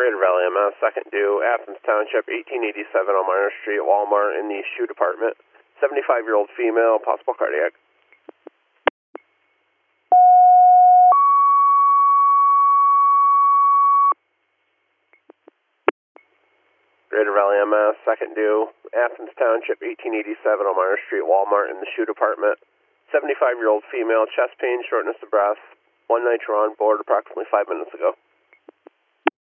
Greater Valley MS, second due, Athens Township, 1887 on Minor Street, Walmart in the shoe department. 75-year-old female, possible cardiac. Greater Valley MS, second due, Athens Township, 1887 on Minor Street, Walmart in the shoe department. 75-year-old female, chest pain, shortness of breath, one nitro on board approximately 5 minutes ago.